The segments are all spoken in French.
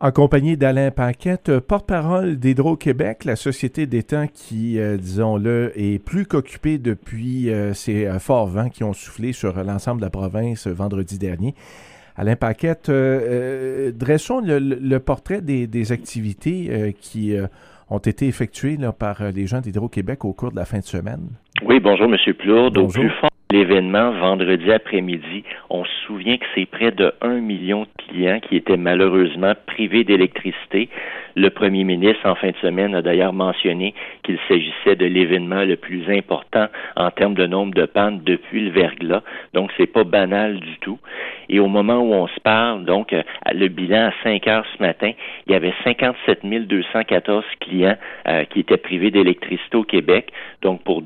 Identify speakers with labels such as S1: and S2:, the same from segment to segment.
S1: En compagnie d'Alain Paquette, porte-parole d'Hydro-Québec, la société d'État qui, disons-le, est plus qu'occupée depuis ces forts vents qui ont soufflé sur l'ensemble de la province vendredi dernier. Alain Paquette, dressons le portrait des activités qui ont été effectuées là, par les gens d'Hydro-Québec au cours de la fin de semaine.
S2: Oui, bonjour M. Plourde.
S1: Bonjour.
S2: Au plus fort de l'événement vendredi après-midi, on se souvient que c'est près de 1 million de clients qui étaient malheureusement privés d'électricité. Le premier ministre, en fin de semaine, a d'ailleurs mentionné qu'il s'agissait de l'événement le plus important en termes de nombre de pannes depuis le verglas. Donc, c'est pas banal du tout. Et au moment où on se parle, donc, le bilan à 5 heures ce matin, il y avait 57 214 clients qui étaient privés d'électricité au Québec, donc pour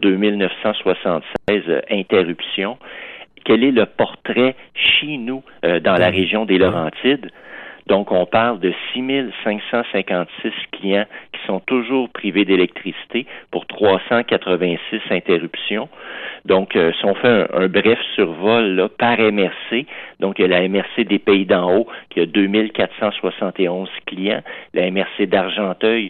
S2: 2976 interruptions. Quel est le portrait chez nous dans la région des Laurentides? Donc, on parle de 6 556 clients qui sont toujours privés d'électricité pour 386 interruptions. Donc, si on fait un bref survol là, par MRC, donc il y a la MRC des Pays d'en haut qui a 2471 clients, la MRC d'Argenteuil,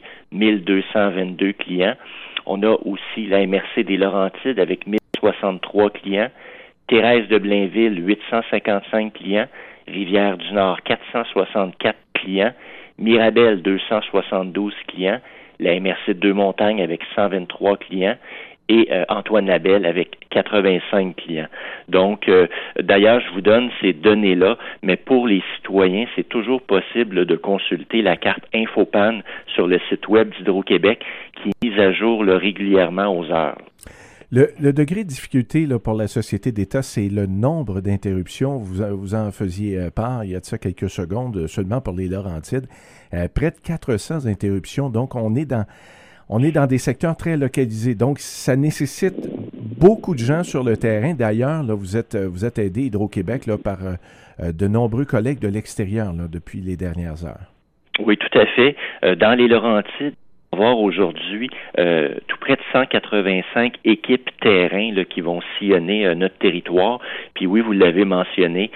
S2: 1222 clients. On a aussi la MRC des Laurentides avec 1063 clients, Thérèse de Blainville, 855 clients, Rivière-du-Nord, 464 clients, Mirabel, 272 clients, la MRC de Deux-Montagnes avec 123 clients et Antoine Labelle avec 85 clients. Donc, d'ailleurs, je vous donne ces données-là, mais pour les citoyens, c'est toujours possible de consulter la carte Infopan sur le site web d'Hydro-Québec qui est mise à jour là, régulièrement aux heures.
S1: Le degré de difficulté là, pour la société d'État, c'est le nombre d'interruptions. Vous en faisiez part il y a de ça quelques secondes, seulement pour les Laurentides. Près de 400 interruptions. Donc, on est dans des secteurs très localisés. Donc, ça nécessite beaucoup de gens sur le terrain. D'ailleurs, là, vous êtes aidé, Hydro-Québec, là, par de nombreux collègues de l'extérieur là, depuis les dernières heures.
S2: Oui, tout à fait. Dans les Laurentides, voir aujourd'hui tout près de 185 équipes terrain là, qui vont sillonner notre territoire. Puis oui, vous l'avez mentionné,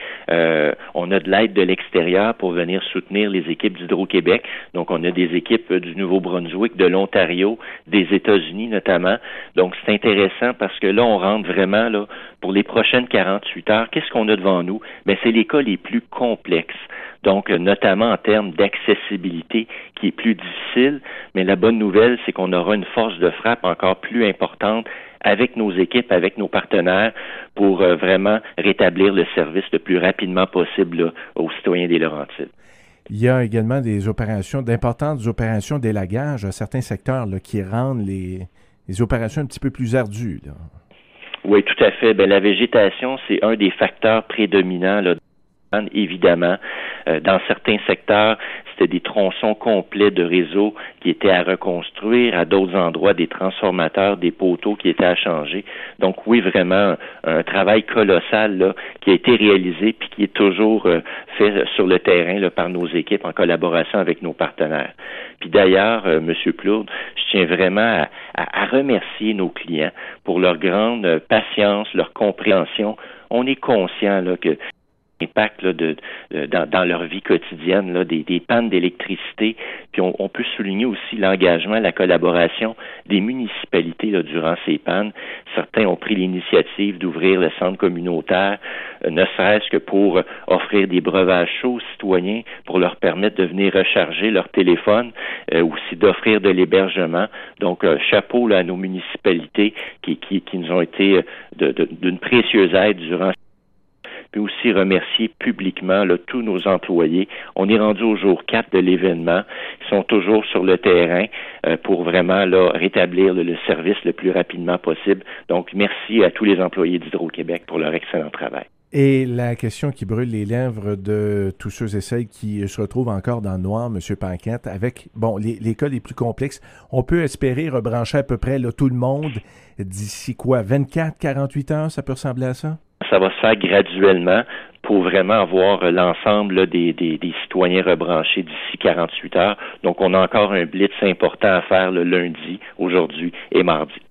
S2: on a de l'aide de l'extérieur pour venir soutenir les équipes d'Hydro-Québec. Donc, on a des équipes du Nouveau-Brunswick, de l'Ontario, des États-Unis notamment. Donc, c'est intéressant parce que là, on rentre vraiment là pour les prochaines 48 heures. Qu'est-ce qu'on a devant nous? Bien, c'est les cas les plus complexes. Donc, notamment en termes d'accessibilité qui est plus difficile, mais la bonne nouvelle, c'est qu'on aura une force de frappe encore plus importante avec nos équipes, avec nos partenaires, pour vraiment rétablir le service le plus rapidement possible là, aux citoyens des Laurentides.
S1: Il y a également d'importantes opérations d'élagage à certains secteurs là, qui rendent les opérations un petit peu plus ardues. Là.
S2: Oui, tout à fait. Bien, la végétation, c'est un des facteurs prédominants là, évidemment. Dans certains secteurs, c'était des tronçons complets de réseaux qui étaient à reconstruire, à d'autres endroits, des transformateurs, des poteaux qui étaient à changer. Donc oui, vraiment, un travail colossal là, qui a été réalisé puis qui est toujours fait sur le terrain là, par nos équipes en collaboration avec nos partenaires. Puis d'ailleurs, M. Plourde, je tiens vraiment à remercier nos clients pour leur grande patience, leur compréhension. On est conscient là, que impact là, dans leur vie quotidienne, là, des pannes d'électricité. Puis on peut souligner aussi l'engagement, la collaboration des municipalités là, durant ces pannes. Certains ont pris l'initiative d'ouvrir le centre communautaire, ne serait-ce que pour offrir des breuvages chauds aux citoyens, pour leur permettre de venir recharger leur téléphone, aussi d'offrir de l'hébergement. Donc, chapeau là, à nos municipalités qui nous ont été d'une précieuse aide durant puis aussi remercier publiquement là, tous nos employés. On est rendu au jour 4 de l'événement. Ils sont toujours sur le terrain pour vraiment là, rétablir le service le plus rapidement possible. Donc, merci à tous les employés d'Hydro-Québec pour leur excellent travail.
S1: Et la question qui brûle les lèvres de tous ceux et celles qui se retrouvent encore dans le noir, M. Paquette, avec les cas les plus complexes, on peut espérer rebrancher à peu près là, tout le monde d'ici quoi, 24, 48 heures, ça peut ressembler à ça?
S2: Ça va se faire graduellement pour vraiment avoir l'ensemble là, des citoyens rebranchés d'ici 48 heures. Donc, on a encore un blitz important à faire le lundi, aujourd'hui et mardi.